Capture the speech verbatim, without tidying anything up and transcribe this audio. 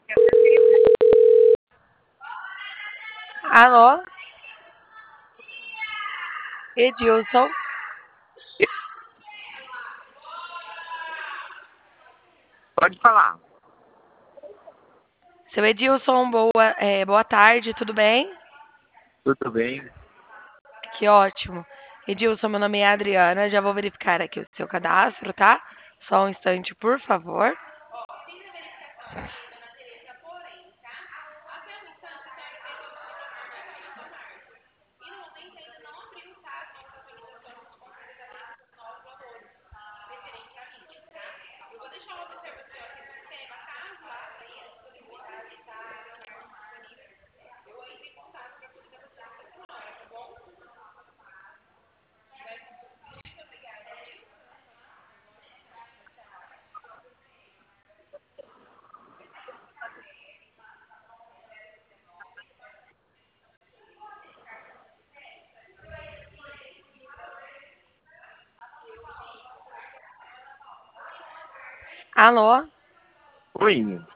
Alô? Edilson? Pode falar. Seu Edilson, boa, é, boa tarde, tudo bem? Tudo bem? Que ótimo. Edilson, meu nome é Adriana, já vou verificar aqui o seu cadastro, tá? Só um instante, por favor. Alô? Oi.